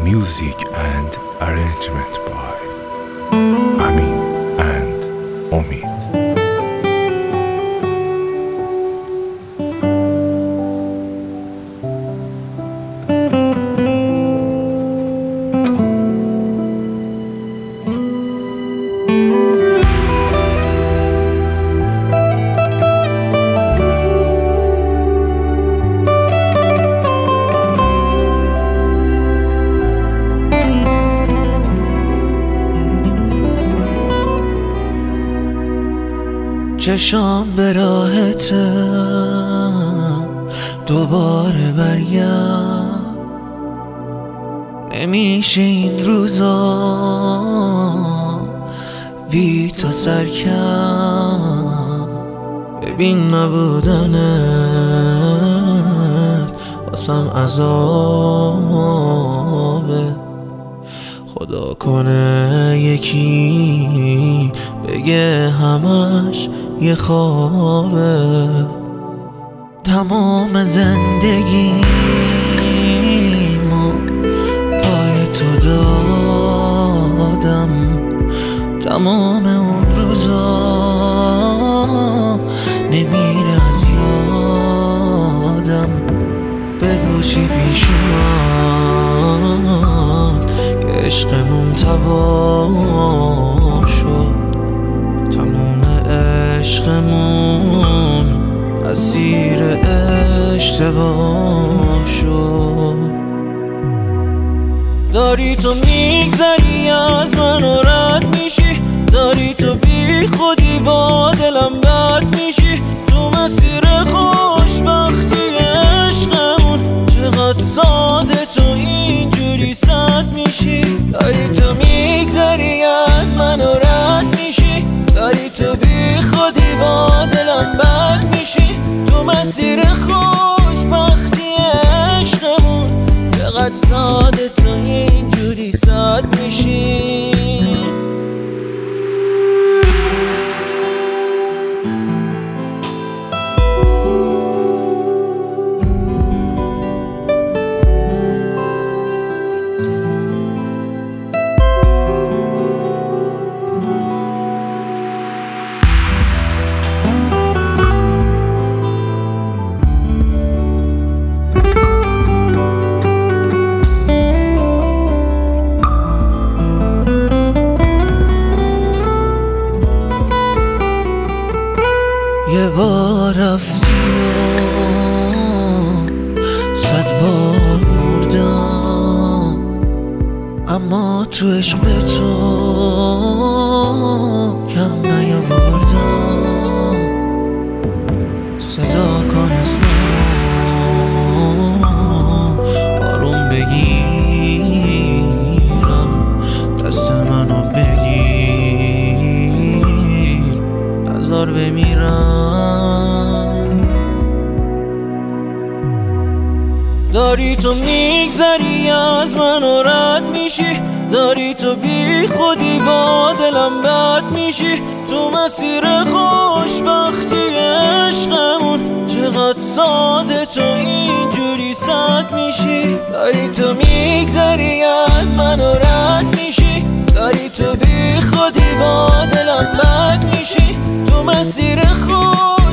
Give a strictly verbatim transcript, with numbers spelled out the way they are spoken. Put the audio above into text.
Music and arrangement by Amin and Omid. چشام به راحتم دوباره برگرد، نمیشه این روزا بی تو سر کرد. ببین نبودنت واسم عذابه، خدا کنه یکی بگه همش یه خوابه. تمام زندگیمو پای تو دادم، تمام اون روزا نمیره از یادم. بگو چی پیش اومد که عشقمون تباه شد. تمام عشقمون اسیر اشتباه شد. داری تو میگذری از من و رد میشی، داری تو بی خودی با دلم بد میشی. تو مسیر خوشبختی عشقمون چقدر ساده تو اینجوری سد میشی. داری تو میگذری از من و رد میشی، داری تو بی خودی با دلم بد میشی. تو مسیر خوشبختی عشقمون چقدر ساده تو اینجوری سد میشی. یه بار رفتی و صد بار مردم، اما تو عشق به تو کم نیاوردم. صدا کن اسمم آروم بگیرم، دست منو بگیر نذار بمیرم. داری تو میگذری از من و رد میشی، داری تو بی خودی با دلم بد میشی. تو مسیر خوشبختی عشقمون چقدر ساده تو اینجوری سد میشی. داری تو میگذری از من و رد میشی، داری تو بی خودی با دلم بد میشی. تو مسیر خوش